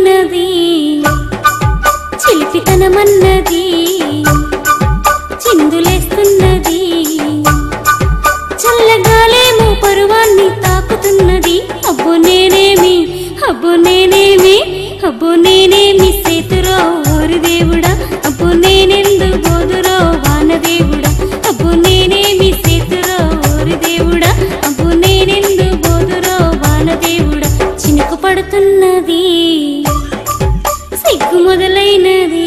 మొదలైనది చిలిపితనమన్నది చిందులేస్తున్నది చల్లగాలేమో పరువాన్ని తాకుతున్నది అబ్బో నేనేమి అబ్బో నేనేమి అబ్బో నేనేమి సేతురో ఓరి దేవుడా అబ్బో నేనెందు బోదురో వానదేవుడా అబ్బో నేనేమి సేతురో ఓరి దేవుడా అబ్బో నేనెందు బోదురో వానదేవుడా చినుకు పడుతున్నది సిగ్గు మొదలైనది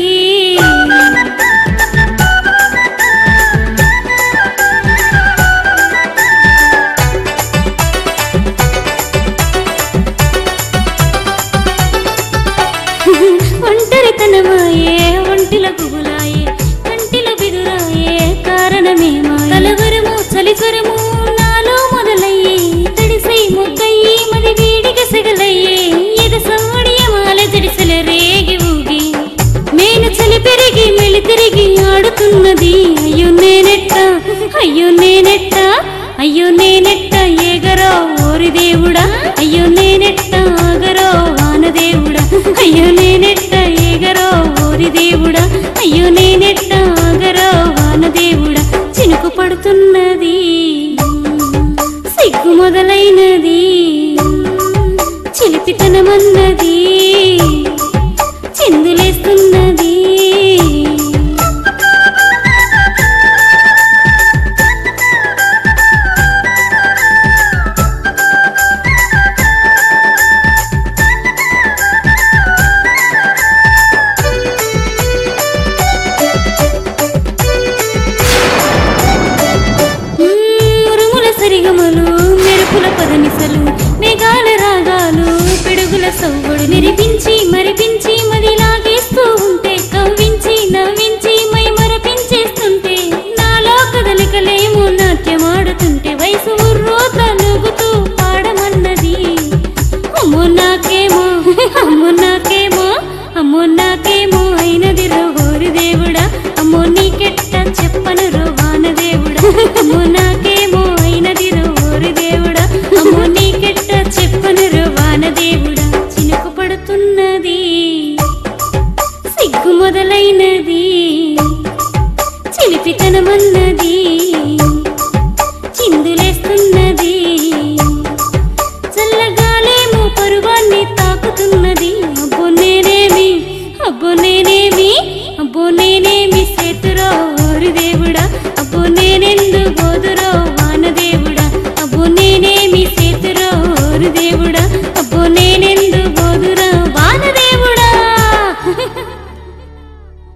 ఒంటరితనమాయే ఒంటిల గుబులాయే కంటిల బిదురాయే కారణమేమా కలవరము చలికరము నాలో మొదలయ్యే తడిసై మొగ్గయ్యి మది వీడిగ సెగలయ్యే ఎద సౌడియమాల జడిసెల రేగి ఊగి మేను చలి పెరిగి మెలి తిరిగి ఆడుతున్నది అయ్యో నేనెట్ట అయ్యో నేనెట్ట అయ్యో నేనెట్ట ఏగరో ఓరి దేవుడా అయ్యో నేనెట్ట ఆగరో వానదేవుడా అయ్యో నేనెట్ట ఏగరో ఓరి దేవుడా అయ్యో నేనెట్ట ఆగరో వానదేవుడా చినుకు పడుతున్నది సిగ్గు మొదలైనది చిలిపితనమన్నది చిందులేస్తున్నది సరిగమలు మెరుపుల పదనిసలు మేఘాల రాగాలు పిడుగుల సవ్వడు మెరిపించి మరిపించి మది లాగేస్తూ ఉంటే కవ్వించి నవ్వించి మై మరపించేస్తుంటే నాలో కదలికలేమో నాట్యమాడుతుంటే వయసు ఉర్రో తనుగుతూ పాడమన్నది అమ్మో నాకేమో అమ్మో నాకేమో అమ్మో నాకేమో అయినది రో ఓరి దేవుడా అమ్మో నీకెట్ట చెప్పను రో వానదేవుడా అమ్మో నాకేమో అయినది రో ఓరి దేవుడా అమ్మో నీకెట్ట చెప్పను రో వానదేవుడా చినుకు పడుతున్నది సిగ్గు మొదలైనది చిలిపితనమన్నది